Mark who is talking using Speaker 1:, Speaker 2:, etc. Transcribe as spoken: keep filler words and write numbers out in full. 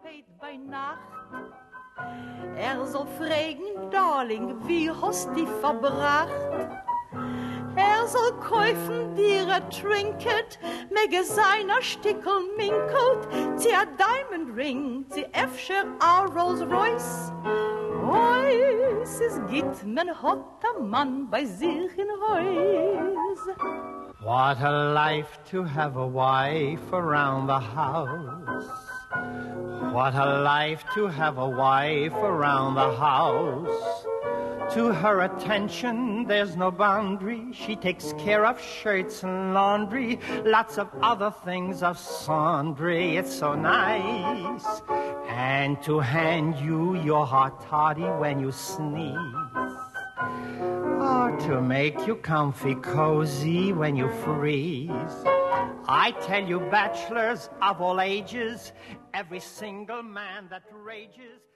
Speaker 1: spät bei Nacht. Er soll fragen, Darling, wie hast du verbracht? Er soll kaufen dir a Trinket, mege seiner Stickel minkelt, zieh a Diamond Ring, zieh efter a Rolls Royce. Oi, es is gitt, men hat a Mann bei sich in Haus.
Speaker 2: What a life to have a wife around the house. What a life to have a wife around the house. To her attention, there's no boundary. She takes care of shirts and laundry, lots of other things of sundry. It's so nice. And to hand you your hot toddy when you sneeze. Or to make you comfy cozy when you freeze. I tell you, bachelors of all ages, every single man that rages